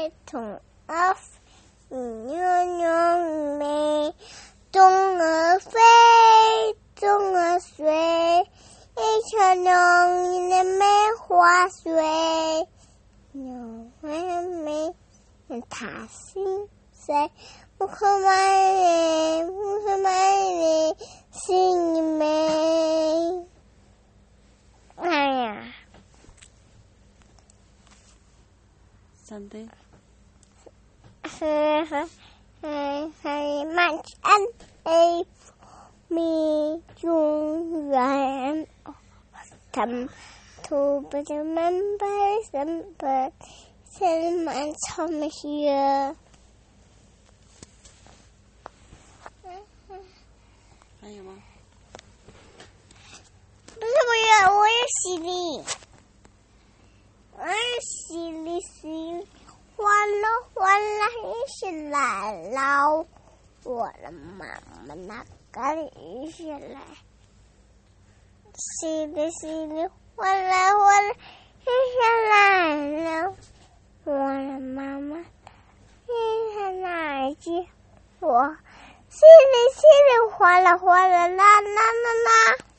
虫儿飞，牛牛美，虫儿飞，虫儿睡，一条龙的梅花水，牛儿美，它心碎，不可买嘞，不可买嘞，心美。哎呀。 Something. Much and a me young rhyme some to but remember some Selman Tom here. 还有吗？ 不是我有洗礼，我有洗礼，欢乐一起来了，我的妈妈那个一起来，洗礼，欢乐一起来了，我的妈妈一起来接我，洗礼，欢乐啦啦啦啦。